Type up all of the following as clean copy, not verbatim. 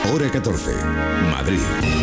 Hora 14, Madrid.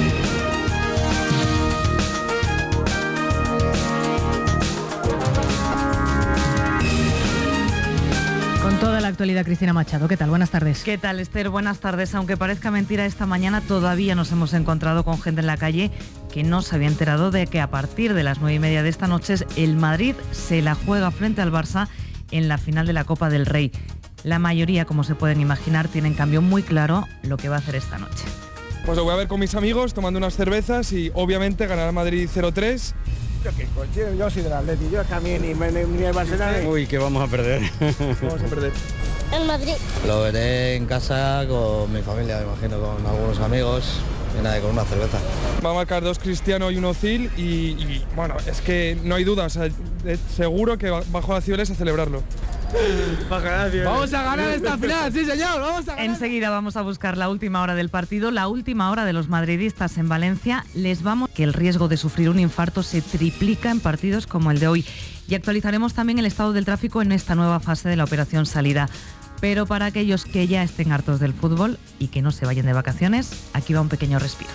Con toda la actualidad, Cristina Machado. ¿Qué tal? Buenas tardes. ¿Qué tal, Esther? Buenas tardes. Aunque parezca mentira, esta mañana todavía nos hemos encontrado con gente en la calle que no se había enterado de que a partir de las 9:30 de esta noche el Madrid se la juega frente al Barça en la final de la Copa del Rey. La mayoría, como se pueden imaginar, tiene en cambio muy claro lo que va a hacer esta noche. Pues lo voy a ver con mis amigos, tomando unas cervezas y obviamente ganará Madrid 0-3. Yo soy del Atleti, yo también ni el Barcelona. Uy, que vamos a perder. Vamos a perder. En Madrid. Lo veré en casa con mi familia, me imagino, con algunos amigos y nada, con una cerveza. Va a marcar 2 Cristiano y 1 Ozil y bueno, es que no hay duda, o sea, seguro que bajo la Cibeles a celebrarlo. Vamos a ganar esta final, sí señor, vamos a ganar. Enseguida vamos a buscar la última hora del partido, la última hora de los madridistas en Valencia. Les vamos que el riesgo de sufrir un infarto se triplica en partidos como el de hoy. Y actualizaremos también el estado del tráfico en esta nueva fase de la operación salida. Pero para aquellos que ya estén hartos del fútbol y que no se vayan de vacaciones, aquí va un pequeño respiro.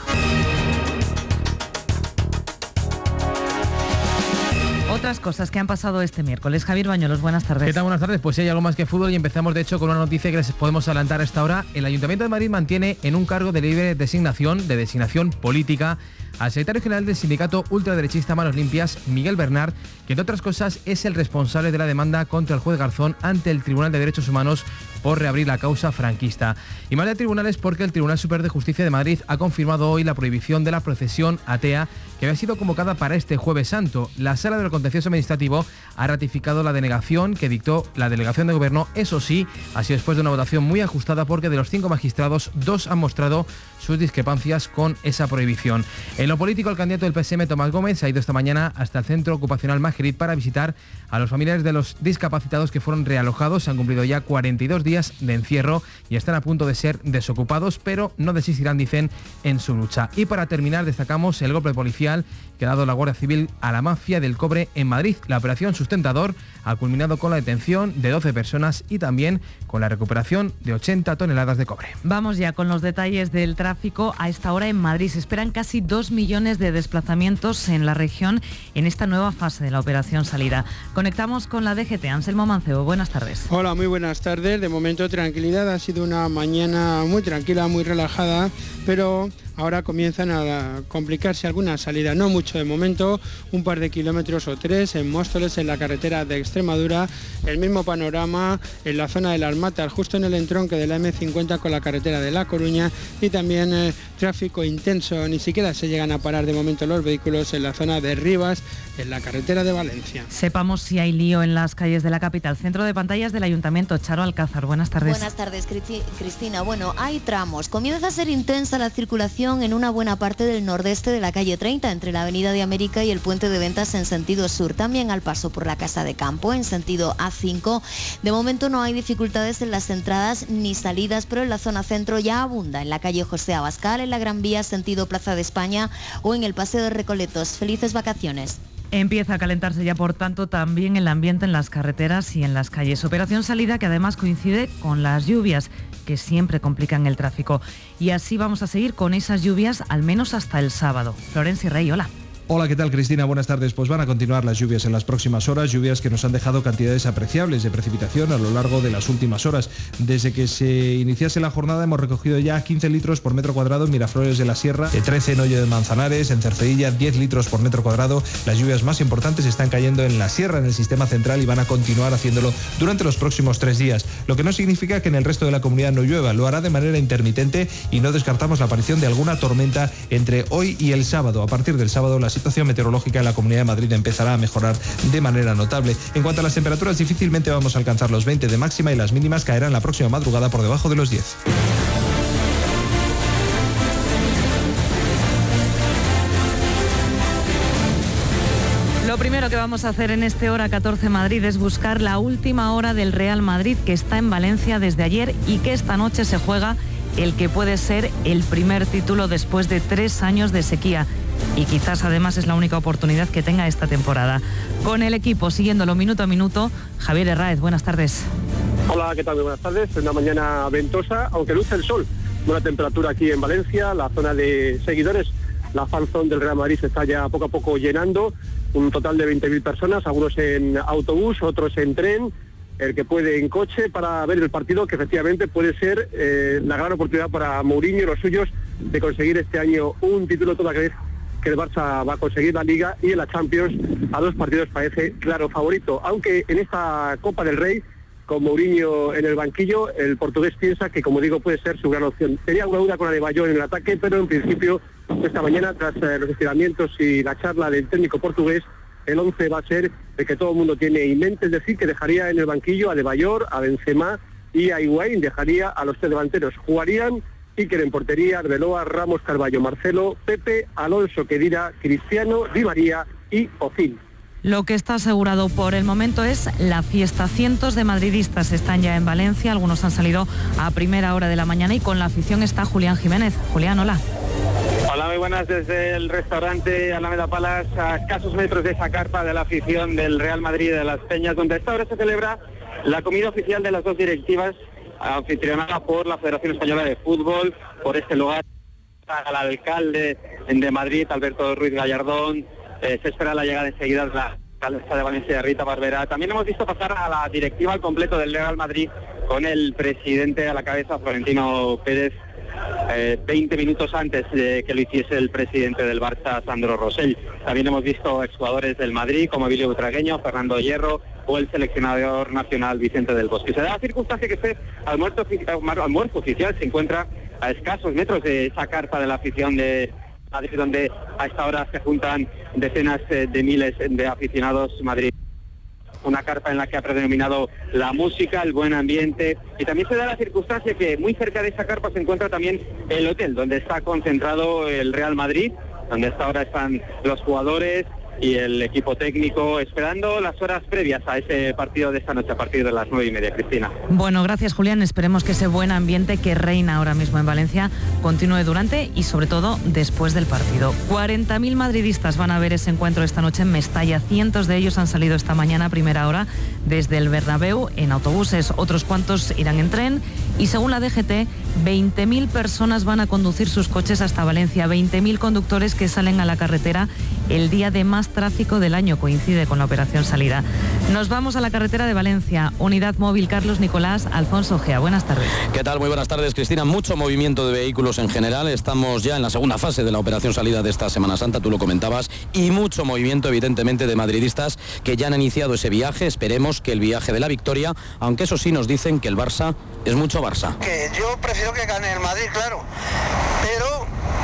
Otras cosas que han pasado este miércoles. Javier Bañuelos, buenas tardes. ¿Qué tal? Buenas tardes. Pues sí, hay algo más que fútbol y empezamos de hecho con una noticia que les podemos adelantar a esta hora. El Ayuntamiento de Madrid mantiene en un cargo de libre designación política, al secretario general del sindicato ultraderechista Manos Limpias, Miguel Bernard, que entre otras cosas es el responsable de la demanda contra el juez Garzón ante el Tribunal de Derechos Humanos por reabrir la causa franquista. Y más de tribunales porque el Tribunal Superior de Justicia de Madrid ha confirmado hoy la prohibición de la procesión atea que había sido convocada para este Jueves Santo. La Sala de lo Contencioso Administrativo ha ratificado la denegación que dictó la Delegación de Gobierno. Eso sí, ha sido después de una votación muy ajustada porque de los 5 magistrados, 2 han mostrado sus discrepancias con esa prohibición. En lo político, el candidato del PSM, Tomás Gómez, ha ido esta mañana hasta el Centro Ocupacional Majerit para visitar a los familiares de los discapacitados que fueron realojados. Se han cumplido ya 42 días de encierro y están a punto de ser desocupados, pero no desistirán, dicen, en su lucha. Y para terminar, destacamos el golpe policial que ha dado la Guardia Civil a la mafia del cobre en Madrid. La operación Sustentador ha culminado con la detención de 12 personas y también con la recuperación de 80 toneladas de cobre. Vamos ya con los detalles del tráfico. A esta hora en Madrid se esperan casi 2 millones de desplazamientos en la región en esta nueva fase de la operación salida. Conectamos con la DGT. Anselmo Mancebo, buenas tardes. Hola, muy buenas tardes. De momento tranquilidad, ha sido una mañana muy tranquila, muy relajada, pero ahora comienzan a complicarse algunas salidas, no mucho de momento, un par de kilómetros o 3 en Móstoles, en la carretera de Extremadura, el mismo panorama en la zona de las Matas, justo en el entronque de la M50 con la carretera de La Coruña y también tráfico intenso, ni siquiera se llegan a parar de momento los vehículos en la zona de Rivas, en la carretera de Valencia. Sepamos si hay lío en las calles de la capital. Centro de pantallas del Ayuntamiento, Charo Alcázar, buenas tardes. Buenas tardes, Cristina. Bueno, hay tramos. Comienza a ser intensa la circulación en una buena parte del nordeste de la calle 30, entre la Avenida de América y el Puente de Ventas en sentido sur. También al paso por la Casa de Campo en sentido A5. De momento no hay dificultades en las entradas ni salidas, pero en la zona centro ya abunda en la calle José Abascal, en la Gran Vía sentido Plaza de España o en el Paseo de Recoletos. Felices vacaciones. Empieza a calentarse ya, por tanto, también el ambiente en las carreteras y en las calles. Operación salida que además coincide con las lluvias, que siempre complican el tráfico. Y así vamos a seguir con esas lluvias al menos hasta el sábado. Florencia Rey, hola. Hola, ¿qué tal, Cristina? Buenas tardes. Pues van a continuar las lluvias en las próximas horas, lluvias que nos han dejado cantidades apreciables de precipitación a lo largo de las últimas horas. Desde que se iniciase la jornada hemos recogido ya 15 litros por metro cuadrado en Miraflores de la Sierra, 13 en Hoyo de Manzanares, en Cercedilla 10 litros por metro cuadrado. Las lluvias más importantes están cayendo en la Sierra, en el sistema central, y van a continuar haciéndolo durante los próximos 3 días, lo que no significa que en el resto de la comunidad no llueva. Lo hará de manera intermitente y no descartamos la aparición de alguna tormenta entre hoy y el sábado. A partir del sábado la situación meteorológica en la Comunidad de Madrid empezará a mejorar de manera notable. En cuanto a las temperaturas, difícilmente vamos a alcanzar los 20 de máxima y las mínimas caerán la próxima madrugada por debajo de los 10. Lo primero que vamos a hacer en este Hora 14 Madrid es buscar la última hora del Real Madrid, que está en Valencia desde ayer y que esta noche se juega el que puede ser el primer título después de 3 años de sequía. Y quizás además es la única oportunidad que tenga esta temporada. Con el equipo siguiéndolo minuto a minuto, Javier Herráez, buenas tardes. Hola, ¿qué tal? Muy buenas tardes. Una mañana ventosa, aunque luce el sol. buena temperatura aquí en Valencia. La zona de seguidores, la fan zone del Real Madrid se está ya poco a poco llenando, un total de 20.000 personas, algunos en autobús, otros en tren, el que puede en coche, para ver el partido, que efectivamente puede ser la gran oportunidad para Mourinho y los suyos de conseguir este año un título, toda vez que el Barça va a conseguir la Liga, y en la Champions a 2 partidos parece claro favorito, aunque en esta Copa del Rey, con Mourinho en el banquillo, el portugués piensa que, como digo, puede ser su gran opción. Tenía una duda con Adebayor en el ataque, pero en principio esta mañana, tras los estiramientos y la charla del técnico portugués, el 11 va a ser el que todo el mundo tiene en mente, es decir, que dejaría en el banquillo a Adebayor, a Benzema y a Higuaín, dejaría a los 3 delanteros. Jugarían Iker en portería, Arbeloa, Ramos, Carballo, Marcelo, Pepe, Alonso, Khedira, Cristiano, Di María y Ozil. Lo que está asegurado por el momento es la fiesta. Cientos de madridistas están ya en Valencia, algunos han salido a primera hora de la mañana, y con la afición está Julián Jiménez. Julián, hola. Hola, muy buenas. Desde el restaurante Alameda Palace, a escasos metros de esa carpa de la afición del Real Madrid de Las Peñas, donde a esta hora se celebra la comida oficial de las 2 directivas, anfitrionada por la Federación Española de Fútbol, por este lugar, al alcalde de Madrid, Alberto Ruiz Gallardón. Se espera la llegada enseguida de la alcaldesa de Valencia, Rita Barberá. También hemos visto pasar a la directiva al completo del Real Madrid, con el presidente a la cabeza, Florentino Pérez, 20 minutos antes de que lo hiciese el presidente del Barça, Sandro Rosell. También hemos visto exjugadores del Madrid, como Emilio Butragueño, Fernando Hierro o el seleccionador nacional Vicente del Bosque. Se da la circunstancia que este almuerzo oficial se encuentra a escasos metros de esa carpa de la afición de Madrid, donde a esta hora se juntan decenas de miles de aficionados Madrid. Una carpa en la que ha predominado la música, el buen ambiente, y también se da la circunstancia que muy cerca de esa carpa se encuentra también el hotel donde está concentrado el Real Madrid, donde a esta hora están los jugadores y el equipo técnico esperando las horas previas a ese partido de esta noche a partir de las 9:30, Cristina. Bueno, gracias, Julián. Esperemos que ese buen ambiente que reina ahora mismo en Valencia continúe durante y sobre todo después del partido. 40.000 madridistas van a ver ese encuentro esta noche en Mestalla. Cientos de ellos han salido esta mañana a primera hora desde el Bernabéu en autobuses. Otros cuantos irán en tren y, según la DGT, 20.000 personas van a conducir sus coches hasta Valencia. 20.000 conductores que salen a la carretera el día de más tráfico del año, coincide con la operación salida. Nos vamos a la carretera de Valencia. Unidad móvil Carlos Nicolás, Alfonso Gea. Buenas tardes. ¿Qué tal? Muy buenas tardes, Cristina. Mucho movimiento de vehículos en general. Estamos ya en la segunda fase de la operación salida de esta Semana Santa, tú lo comentabas, y mucho movimiento, evidentemente, de madridistas que ya han iniciado ese viaje. Esperemos que el viaje de la victoria, aunque eso sí nos dicen que el Barça es mucho Barça. Que yo prefiero que gane el Madrid, claro, pero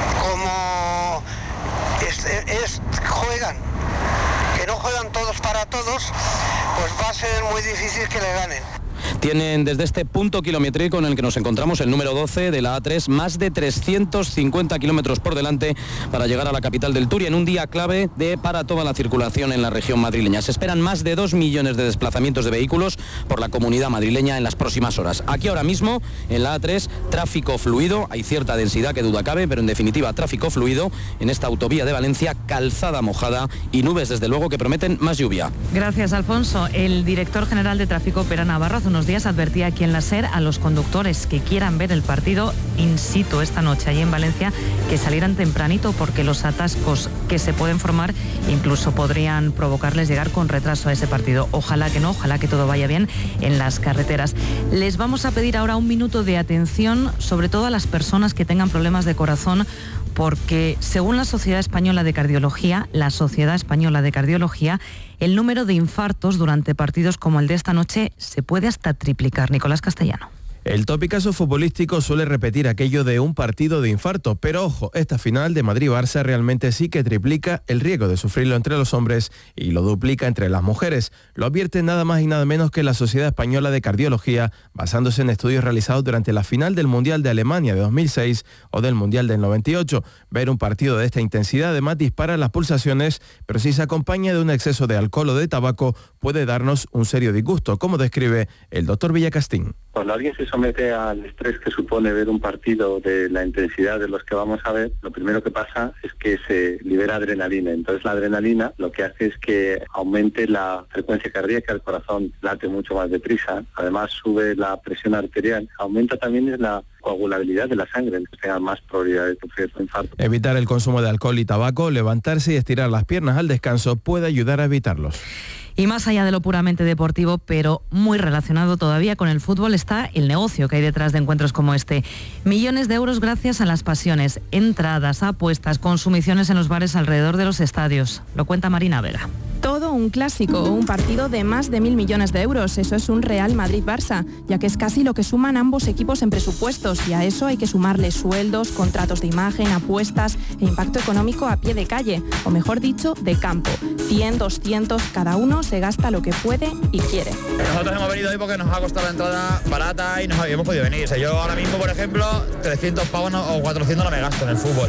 como juegan, que no juegan todos para todos, pues va a ser muy difícil que le ganen. Tienen desde este punto kilométrico en el que nos encontramos, el número 12 de la A3, más de 350 kilómetros por delante para llegar a la capital del Turia, en un día clave para toda la circulación en la región madrileña. Se esperan más de 2 millones de desplazamientos de vehículos por la comunidad madrileña en las próximas horas. Aquí ahora mismo, en la A3, tráfico fluido, hay cierta densidad que duda cabe, pero en definitiva tráfico fluido en esta autovía de Valencia, calzada mojada y nubes desde luego que prometen más lluvia. Gracias, Alfonso. El director general de tráfico, Pere Navarro, hace unos días advertía aquí en la SER a los conductores que quieran ver el partido in situ esta noche allí en Valencia que salieran tempranito, porque los atascos que se pueden formar incluso podrían provocarles llegar con retraso a ese partido. Ojalá que no, ojalá que todo vaya bien en las carreteras. Les vamos a pedir ahora un minuto de atención, sobre todo a las personas que tengan problemas de corazón, porque según la Sociedad Española de Cardiología, el número de infartos durante partidos como el de esta noche se puede hasta triplicar. Nicolás Castellano. El topicazo futbolístico suele repetir aquello de un partido de infarto, pero ojo, esta final de Madrid-Barça realmente sí que triplica el riesgo de sufrirlo entre los hombres y lo duplica entre las mujeres. Lo advierte nada más y nada menos que la Sociedad Española de Cardiología, basándose en estudios realizados durante la final del Mundial de Alemania de 2006 o del Mundial del 98. Ver un partido de esta intensidad además dispara las pulsaciones, pero si se acompaña de un exceso de alcohol o de tabaco puede darnos un serio disgusto, como describe el doctor Villacastín. Cuando alguien se somete al estrés que supone ver un partido de la intensidad de los que vamos a ver, lo primero que pasa es que se libera adrenalina. Entonces la adrenalina lo que hace es que aumente la frecuencia cardíaca, el corazón late mucho más deprisa, además sube la presión arterial, aumenta también la coagulabilidad de la sangre, entonces tengan más probabilidad de sufrir un infarto. Evitar el consumo de alcohol y tabaco, levantarse y estirar las piernas al descanso puede ayudar a evitarlos. Y más allá de lo puramente deportivo, pero muy relacionado todavía con el fútbol, está el negocio que hay detrás de encuentros como este. Millones de euros gracias a las pasiones, entradas, apuestas, consumiciones en los bares alrededor de los estadios. Lo cuenta Marina Vega. Todo un clásico, un partido de más de 1.000 millones de euros. Eso es un Real Madrid-Barça, ya que es casi lo que suman ambos equipos en presupuestos, y a eso hay que sumarle sueldos, contratos de imagen, apuestas e impacto económico a pie de calle, o mejor dicho, de campo. 100, 200, cada uno se gasta lo que puede y quiere. Nosotros hemos venido hoy porque nos ha costado la entrada barata y hemos podido venir. O sea, yo ahora mismo, por ejemplo, 300 pavos o 400 no me gasto en el fútbol.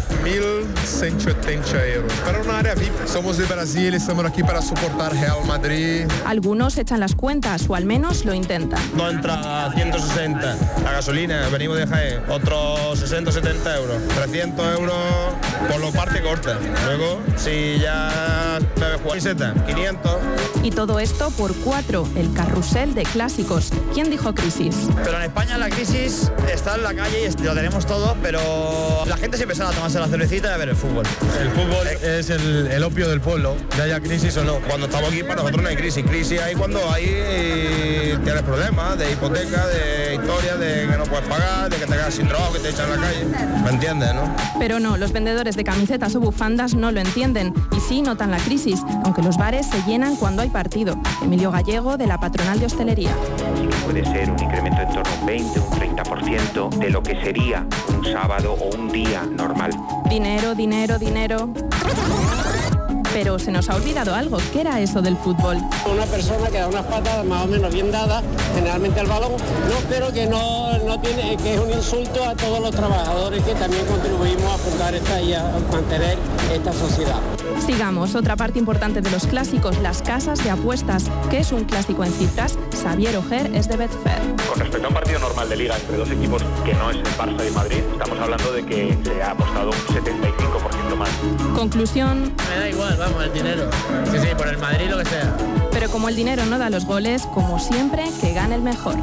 1.180 euros. Para una área VIP, somos de Brasil y estamos aquí para soportar Real Madrid. Algunos echan las cuentas, o al menos lo intentan. No entra 160, la gasolina, venimos de Jaén, otros 60, 70 euros, 300 euros por lo parte corta. Luego, si ya debes jugar 500. Y todo esto por 4, el carrusel de clásicos. ¿Quién dijo crisis? Pero en España la crisis está en la calle y lo tenemos todo, pero la gente siempre sale a tomarse la cervecita y a ver el fútbol. El fútbol es el opio del pueblo, ya haya crisis o no. Cuando estamos aquí para nosotros no hay crisis. Crisis hay cuando tienes problemas de hipoteca, de historia, de que no puedes pagar, de que te quedas sin trabajo, que te echan a la calle. ¿Me entiendes, no? Pero no, los vendedores de camisetas o bufandas no lo entienden y sí notan la crisis, aunque los bares se llenan cuando hay partido. Emilio Gallego, de la Patronal de Hostelería. Puede ser un incremento en torno a un 20, un 30% de lo que sería un sábado o un día normal. Dinero, dinero, dinero. Pero se nos ha olvidado algo. ¿Qué era eso del fútbol? Una persona que da unas patadas más o menos bien dadas, generalmente al balón, pero que no tiene, que es un insulto a todos los trabajadores que también contribuimos a fundar esta y a mantener esta sociedad. Sigamos, otra parte importante de los clásicos, las casas de apuestas. ¿Qué es un clásico en cifras? Xavier Ojer es de Betfair. Con respecto a un partido normal de liga entre dos equipos que no es el Barça y el Madrid, estamos hablando de que se ha apostado un 75% más. Conclusión. Me da igual, vamos, el dinero. Sí, por el Madrid lo que sea. Pero como el dinero no da los goles, como siempre, que gane el mejor.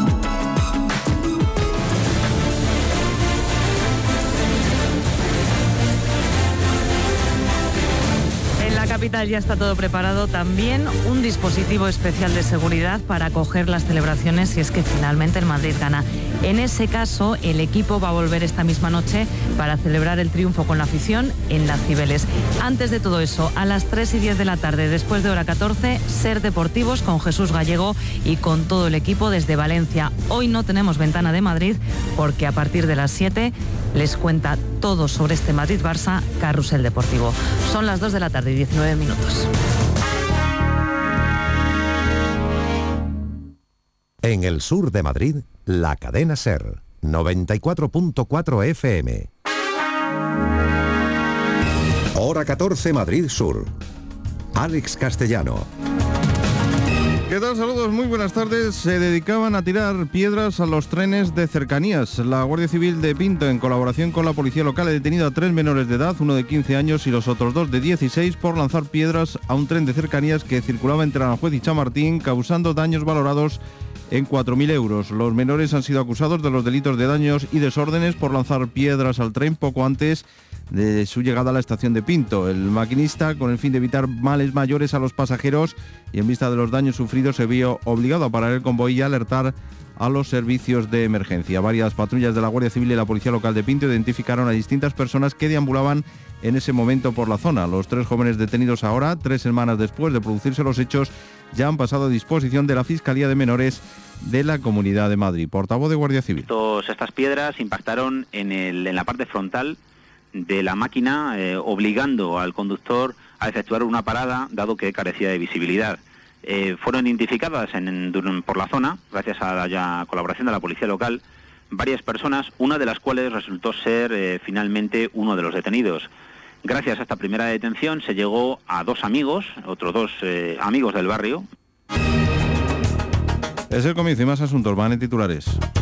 Capital ya está todo preparado, también un dispositivo especial de seguridad para acoger las celebraciones si es que finalmente el Madrid gana. En ese caso, el equipo va a volver esta misma noche para celebrar el triunfo con la afición en las Cibeles. Antes de todo eso, a las 3:10 de la tarde, después de hora 14, Ser Deportivos con Jesús Gallego y con todo el equipo desde Valencia. Hoy no tenemos ventana de Madrid porque a partir de las 7 les cuenta todo sobre este Madrid-Barça Carrusel Deportivo. Son las 2 de la tarde y 19 minutos. En el sur de Madrid, la cadena SER, 94.4 FM. Hora 14, Madrid Sur. Alex Castellano. ¿Qué tal? Saludos, muy buenas tardes. Se dedicaban a tirar piedras a los trenes de cercanías. La Guardia Civil de Pinto, en colaboración con la policía local, ha detenido a 3 menores de edad, uno de 15 años y los otros 2 de 16, por lanzar piedras a un tren de cercanías que circulaba entre Aranjuez y Chamartín, causando daños valorados en 4.000 euros. Los menores han sido acusados de los delitos de daños y desórdenes por lanzar piedras al tren poco antes de su llegada a la estación de Pinto. El maquinista, con el fin de evitar males mayores a los pasajeros y en vista de los daños sufridos, se vio obligado a parar el convoy y alertar a los servicios de emergencia. Varias patrullas de la Guardia Civil y la Policía Local de Pinto identificaron a distintas personas que deambulaban en ese momento por la zona. Los 3 jóvenes detenidos ahora, 3 semanas después de producirse los hechos, ya han pasado a disposición de la Fiscalía de Menores de la Comunidad de Madrid. Portavoz de Guardia Civil. Estas piedras impactaron en la parte frontal de la máquina, obligando al conductor a efectuar una parada, dado que carecía de visibilidad. Fueron identificadas por la zona, gracias a la colaboración de la policía local, varias personas, una de las cuales resultó ser finalmente uno de los detenidos. Gracias a esta primera detención se llegó a 2 amigos, otros 2 amigos del barrio. Es el comienzo y más asuntos, van en titulares.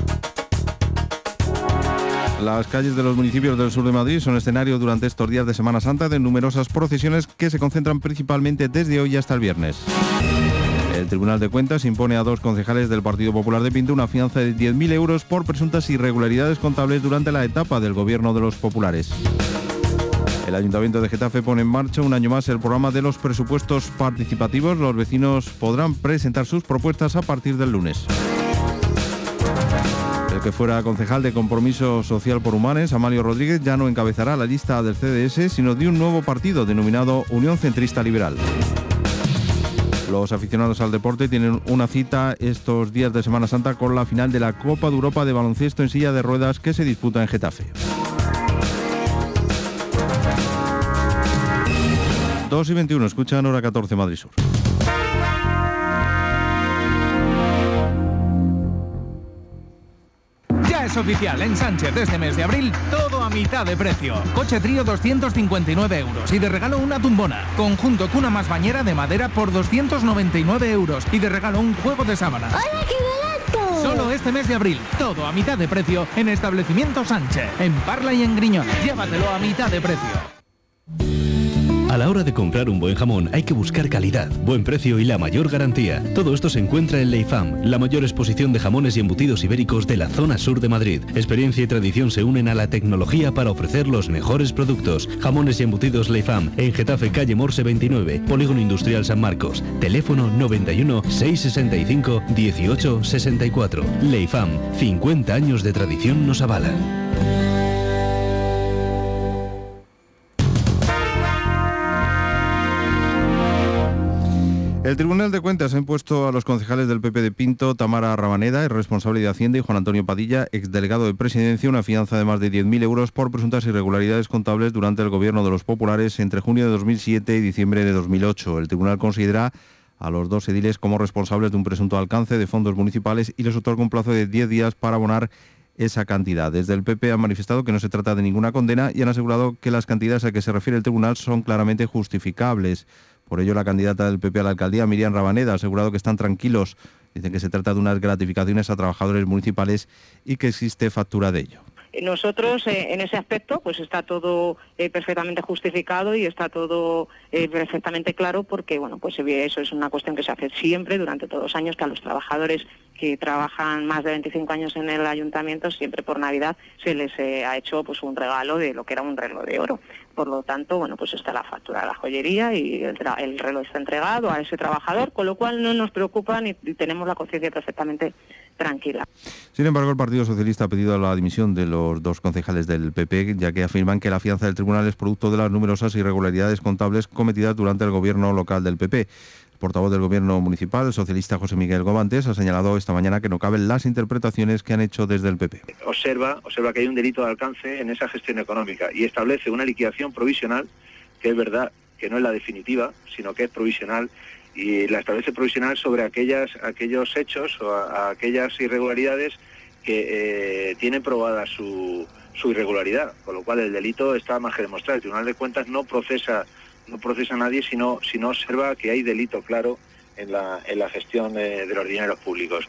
Las calles de los municipios del sur de Madrid son escenario durante estos días de Semana Santa de numerosas procesiones que se concentran principalmente desde hoy hasta el viernes. El El Tribunal de Cuentas impone a 2 concejales del Partido Popular de Pinto una fianza de 10.000 euros por presuntas irregularidades contables durante la etapa del gobierno de los populares. El Ayuntamiento de Getafe pone en marcha un año más el programa de los presupuestos participativos. Los vecinos podrán presentar sus propuestas a partir del lunes. El que fuera concejal de Compromiso Social por Humanes, Amalio Rodríguez, ya no encabezará la lista del CDS, sino de un nuevo partido denominado Unión Centrista Liberal. Los aficionados al deporte tienen una cita estos días de Semana Santa con la final de la Copa de Europa de baloncesto en silla de ruedas que se disputa en Getafe. 2:21, escuchan Hora 14 Madrid Sur. Ya es oficial, en Sánchez este mes de abril, todo a mitad de precio. Coche Trío 259 euros y de regalo una tumbona. Conjunto cuna más bañera de madera por 299 euros y de regalo un juego de sábana. ¡Hola, qué barato! Solo este mes de abril, todo a mitad de precio en Establecimiento Sánchez, en Parla y en Griñón. Llévatelo a mitad de precio. A la hora de comprar un buen jamón hay que buscar calidad, buen precio y la mayor garantía. Todo esto se encuentra en Leifam, la mayor exposición de jamones y embutidos ibéricos de la zona sur de Madrid. Experiencia y tradición se unen a la tecnología para ofrecer los mejores productos. Jamones y embutidos Leifam, en Getafe, calle Morse 29, Polígono Industrial San Marcos. Teléfono 91 665 18 64. Leifam, 50 años de tradición nos avalan. El Tribunal de Cuentas ha impuesto a los concejales del PP de Pinto, Tamara Rabaneda, el responsable de Hacienda, y Juan Antonio Padilla, exdelegado de Presidencia, una fianza de más de 10.000 euros por presuntas irregularidades contables durante el gobierno de los populares entre junio de 2007 y diciembre de 2008. El Tribunal considera a los 2 ediles como responsables de un presunto alcance de fondos municipales y les otorga un plazo de 10 días para abonar esa cantidad. Desde el PP han manifestado que no se trata de ninguna condena y han asegurado que las cantidades a que se refiere el tribunal son claramente justificables. Por ello, la candidata del PP a la alcaldía, Miriam Rabaneda, ha asegurado que están tranquilos. Dicen que se trata de unas gratificaciones a trabajadores municipales y que existe factura de ello. Nosotros en ese aspecto pues está todo perfectamente justificado y está todo perfectamente claro porque bueno pues eso es una cuestión que se hace siempre durante todos los años, que a los trabajadores que trabajan más de 25 años en el ayuntamiento siempre por Navidad se les ha hecho pues un regalo de lo que era un reloj de oro. Por lo tanto, bueno, pues está la factura de la joyería y el reloj está entregado a ese trabajador, con lo cual no nos preocupa ni tenemos la conciencia perfectamente tranquila. Sin embargo, el Partido Socialista ha pedido la dimisión de los 2 concejales del PP, ya que afirman que la fianza del tribunal es producto de las numerosas irregularidades contables cometidas durante el gobierno local del PP. El portavoz del gobierno municipal, el socialista José Miguel Gobantes, ha señalado esta mañana que no caben las interpretaciones que han hecho desde el PP. Observa que hay un delito de alcance en esa gestión económica y establece una liquidación provisional, que es verdad que no es la definitiva, sino que es provisional, y la establece provisional sobre aquellos hechos o aquellas irregularidades que tienen probada su irregularidad, con lo cual el delito está más que demostrado. El Tribunal de Cuentas no procesa a nadie, sino observa que hay delito claro en la gestión de los dineros públicos.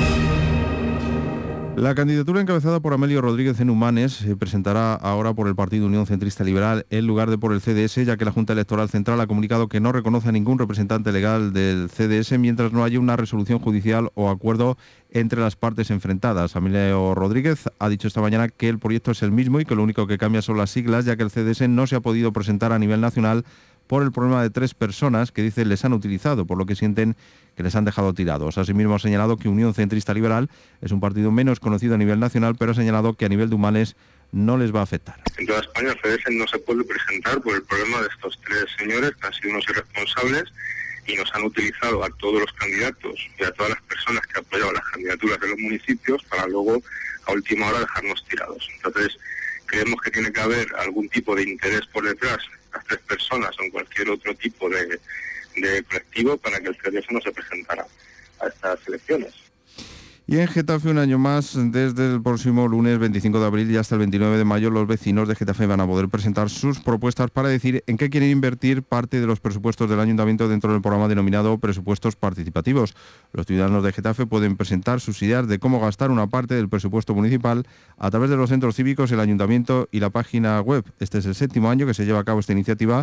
La candidatura encabezada por Amelio Rodríguez en Humanes se presentará ahora por el Partido Unión Centrista Liberal en lugar de por el CDS, ya que la Junta Electoral Central ha comunicado que no reconoce a ningún representante legal del CDS mientras no haya una resolución judicial o acuerdo entre las partes enfrentadas. Amelio Rodríguez ha dicho esta mañana que el proyecto es el mismo y que lo único que cambia son las siglas, ya que el CDS no se ha podido presentar a nivel nacional por el problema de 3 personas que dicen les han utilizado, por lo que sienten que les han dejado tirados. Asimismo ha señalado que Unión Centrista Liberal es un partido menos conocido a nivel nacional, pero ha señalado que a nivel de Humanes no les va a afectar. En toda España el CDS no se puede presentar por el problema de estos 3 señores que han sido unos irresponsables y nos han utilizado a todos los candidatos y a todas las personas que apoyaban las candidaturas de los municipios para luego a última hora dejarnos tirados. Entonces creemos que tiene que haber algún tipo de interés por detrás, las 3 personas o en cualquier otro tipo de colectivo, para que el CDS no se presentara a estas elecciones. Y en Getafe, un año más, desde el próximo lunes 25 de abril y hasta el 29 de mayo, los vecinos de Getafe van a poder presentar sus propuestas para decir en qué quieren invertir parte de los presupuestos del ayuntamiento dentro del programa denominado presupuestos participativos. Los ciudadanos de Getafe pueden presentar sus ideas de cómo gastar una parte del presupuesto municipal a través de los centros cívicos, el ayuntamiento y la página web. Este es el 7º año que se lleva a cabo esta iniciativa,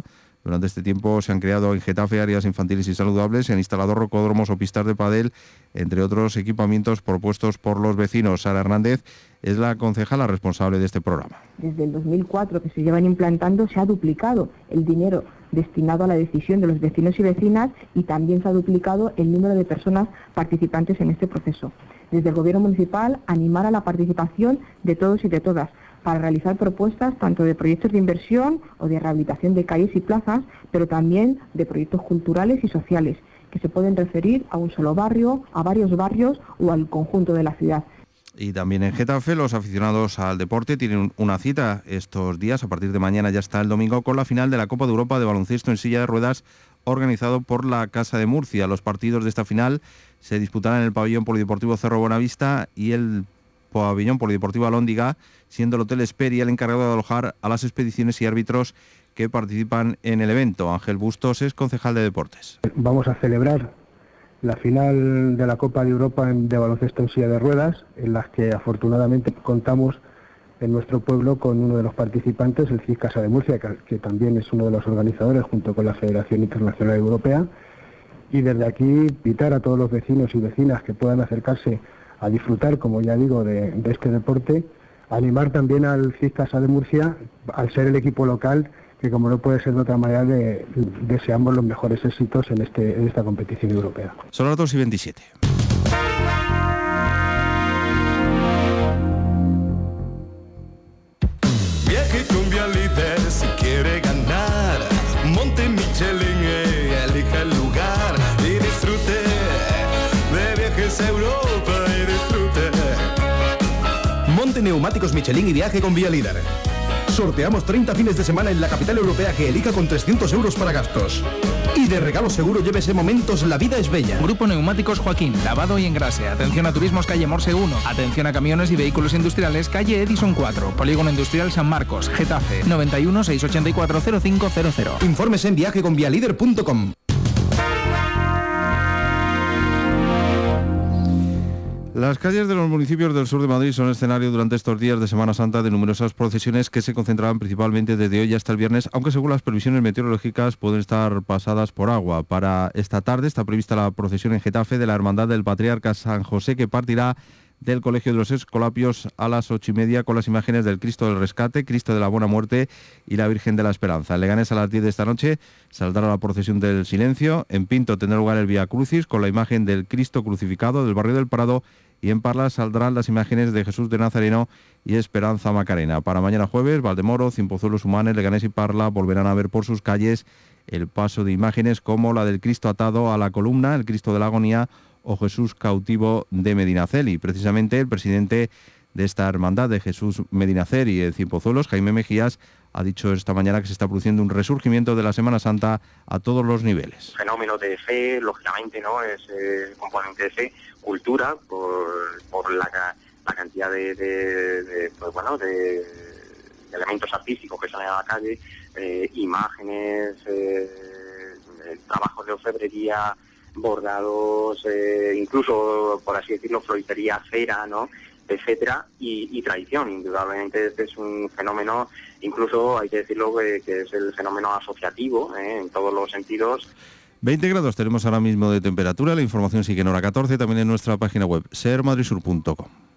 Durante este tiempo se han creado en Getafe áreas infantiles y saludables, se han instalado rocódromos o pistas de pádel, entre otros equipamientos propuestos por los vecinos. Sara Hernández es la concejala responsable de este programa. Desde el 2004 que se llevan implantando se ha duplicado el dinero destinado a la decisión de los vecinos y vecinas y también se ha duplicado el número de personas participantes en este proceso. Desde el Gobierno municipal, animar a la participación de todos y de todas para realizar propuestas tanto de proyectos de inversión o de rehabilitación de calles y plazas, pero también de proyectos culturales y sociales, que se pueden referir a un solo barrio, a varios barrios o al conjunto de la ciudad. Y también en Getafe los aficionados al deporte tienen una cita estos días, a partir de mañana ya está el domingo, con la final de la Copa de Europa de baloncesto en silla de ruedas organizado por la Casa de Murcia. Los partidos de esta final se disputarán en el pabellón polideportivo Cerro Buenavista y el pabellón polideportivo Alhóndiga, siendo el Hotel Esperia el encargado de alojar a las expediciones y árbitros que participan en el evento. Ángel Bustos es concejal de deportes. Vamos a celebrar la final de la Copa de Europa de baloncesto en silla de ruedas, en las que afortunadamente contamos en nuestro pueblo con uno de los participantes, el CIS Casa de Murcia, que también es uno de los organizadores junto con la Federación Internacional Europea. Y desde aquí invitar a todos los vecinos y vecinas que puedan acercarse a disfrutar, como ya digo, de este deporte, animar también al CIS Casa de Murcia, al ser el equipo local, que como no puede ser de otra manera, deseamos los mejores éxitos en esta competición europea. Son las 2:27. Viaje con Vialidad si quiere ganar. Monte Michelin, elija el lugar y disfrute de viajes a Europa y disfrute. Monte Neumáticos Michelin y viaje con Vialidad. Sorteamos 30 fines de semana en la capital europea que elija con 300 euros para gastos. Y de regalo seguro llévese momentos La Vida es Bella. Grupo Neumáticos Joaquín, lavado y engrase. Atención a turismos calle Morse 1. Atención a camiones y vehículos industriales calle Edison 4. Polígono Industrial San Marcos, Getafe. 91 684 0500. Informes en viajeconvialider.com. Las calles de los municipios del sur de Madrid son escenario durante estos días de Semana Santa de numerosas procesiones que se concentrarán principalmente desde hoy hasta el viernes, aunque según las previsiones meteorológicas pueden estar pasadas por agua. Para esta tarde está prevista la procesión en Getafe de la Hermandad del Patriarca San José, que partirá del Colegio de los Escolapios a las 8:30 con las imágenes del Cristo del Rescate, Cristo de la Buena Muerte y la Virgen de la Esperanza. En Leganés a las 10 de esta noche saldrá la procesión del Silencio. En Pinto tendrá lugar el Vía Crucis con la imagen del Cristo crucificado del barrio del Prado, y en Parla saldrán las imágenes de Jesús de Nazareno y Esperanza Macarena. Para mañana jueves, Valdemoro, Cienpozuelos, Humanes, Leganés y Parla volverán a ver por sus calles el paso de imágenes como la del Cristo atado a la columna, el Cristo de la Agonía o Jesús cautivo de Medinaceli. Precisamente el presidente de esta hermandad de Jesús Medinaceli de Cienpozuelos, Jaime Mejías, ha dicho esta mañana que se está produciendo un resurgimiento de la Semana Santa a todos los niveles. Fenómeno de fe, lógicamente, ¿no? Es componente de fe, cultura, por la cantidad de elementos artísticos que salen a la calle, imágenes, trabajos de orfebrería, bordados, incluso, por así decirlo, floristería, cera, ¿no?, etcétera, y tradición. Indudablemente este es un fenómeno, incluso hay que decirlo que es el fenómeno asociativo, en todos los sentidos. 20 grados tenemos ahora mismo de temperatura. La información sigue en hora 14, también en nuestra página web sermadridsur.com.